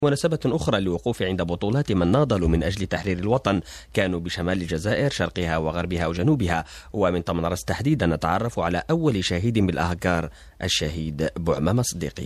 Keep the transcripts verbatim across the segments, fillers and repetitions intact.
مناسبة أخرى للوقوف عند بطولات من ناضلوا من أجل تحرير الوطن كانوا بشمال الجزائر شرقها وغربها وجنوبها. ومن طمنرس تحديدا نتعرف على أول شهيد بالأهكار، الشهيد بوعمامة صديقي.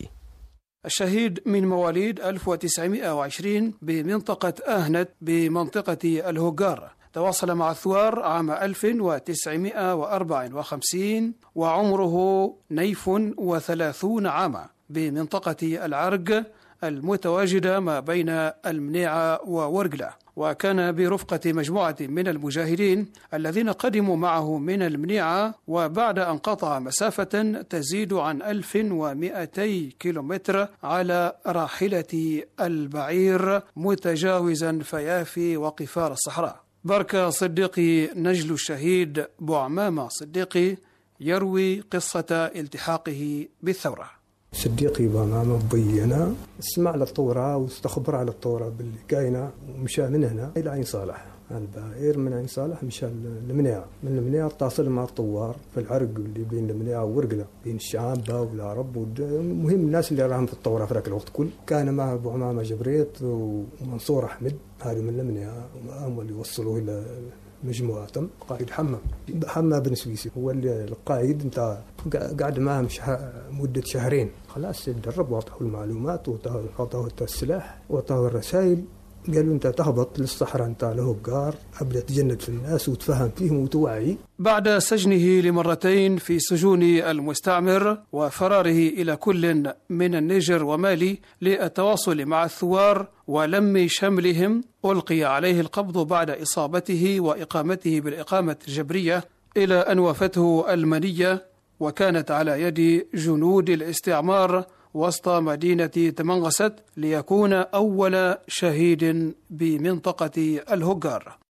الشهيد من مواليد ألف وتسعمائة وعشرين بمنطقة أهنت بمنطقة الهوغار. تواصل مع الثوار عام ألف وتسعمائة وأربعة وخمسين وعمره نيف وثلاثون عاما بمنطقة العرق المتواجدة ما بين المنيعة وورقلة، وكان برفقة مجموعة من المجاهدين الذين قدموا معه من المنيعة، وبعد أن قطع مسافة تزيد عن ألف ومئتي كيلومتر على راحلة البعير متجاوزا فيافي وقفار الصحراء. بركة صديقي نجل الشهيد بوعمامة صديقي يروي قصة التحاقه بالثورة. صديقي بوعمامة بينا سمع على الثورة واستخبر على الثورة باللي كاينة، ومشى من هنا إلى عين صالح البعير، من عين صالح مشى المنيعة، من المنيعة اتصل مع الثوار في العرق اللي بين المنيعة وورقلة بين الشعابة والعرب. المهم الناس اللي راهم في الثورة في ذاك الوقت كل كان مع بوعمامة جبريت ومنصور أحمد، هذه من المنيعة، هم اللي وصلوه إلى مجموعة قائد حما حما بن سويسي، هو القائد نتاع قاعد معهم مدة شهرين. خلاص تدرب واعطوه المعلومات واعطوه السلاح واعطوه الرسائل، قالوا انت تهبط للصحراء نتاع الهوغار، ابدا تجند في الناس وتفهم فيهم وتوعي. بعد سجنه لمرتين في سجون المستعمر وفراره الى كل من النيجر ومالي للتواصل مع الثوار ولم شملهم، ألقي عليه القبض بعد إصابته وإقامته بالإقامة الجبرية إلى أن وافته المنية، وكانت على يد جنود الاستعمار وسط مدينة تمنغست ليكون أول شهيد بمنطقة الهوغار.